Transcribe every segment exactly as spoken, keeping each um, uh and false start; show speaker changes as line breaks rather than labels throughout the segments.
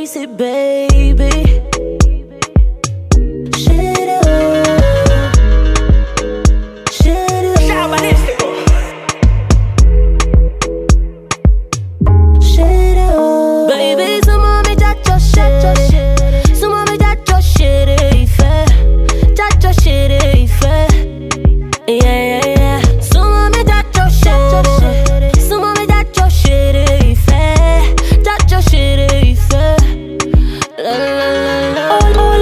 say, baby. Shut up. Shut up. Shut up. Baby, some mommy that your shit. Some mommy that your shit is fair. That your shit is fair. Yeah, yeah, yeah. Some mommy that your shit. Some mommy that your shit is fair. That your shit is fair. La la la la.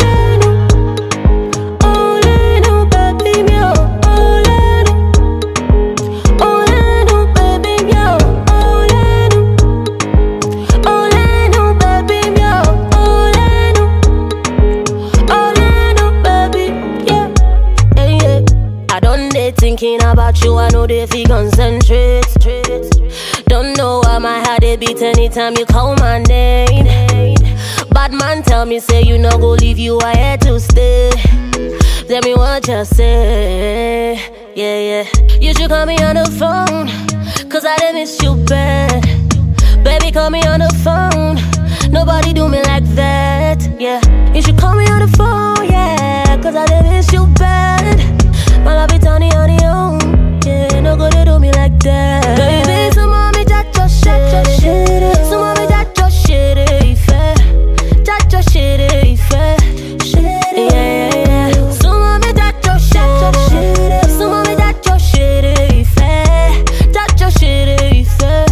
Thinking about you, I know they feel concentrate. Don't know why my heart they beat anytime you call my name. Bad man tell me say you no go leave, you I had to stay. Tell me what you say. Yeah, yeah. You should call me on the phone, cause I done miss you bad. Baby, call me on the phone. Nobody do me like that. Yeah. You should call me on the phone, yeah, cause I done miss you bad. My love is on the on the own. Yeah, no go to do me like that. Baby, some mommy that your shit. Some mommy that your shit is fair. That your shit is fair. Yeah, yeah, yeah. Some mommy that your shit. Some mommy that your shit is fair. That your shit is fair.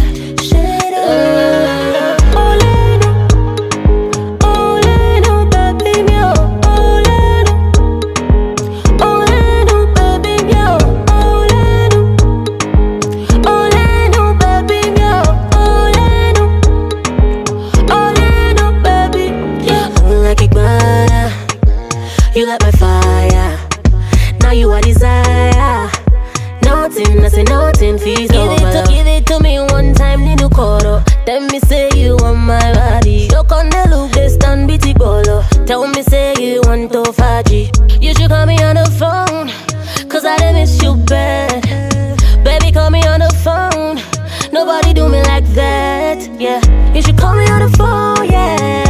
You like my fire, now you are desire. Nothing, I say nothing feels give over. It to, give it to me one time, need to call up. Tell me say you want my body. Look on the look, they stand bitty bolo. Tell me say you want to faji. You should call me on the phone, cause I done miss you bad. Baby, call me on the phone. Nobody do me like that, yeah. You should call me on the phone, yeah.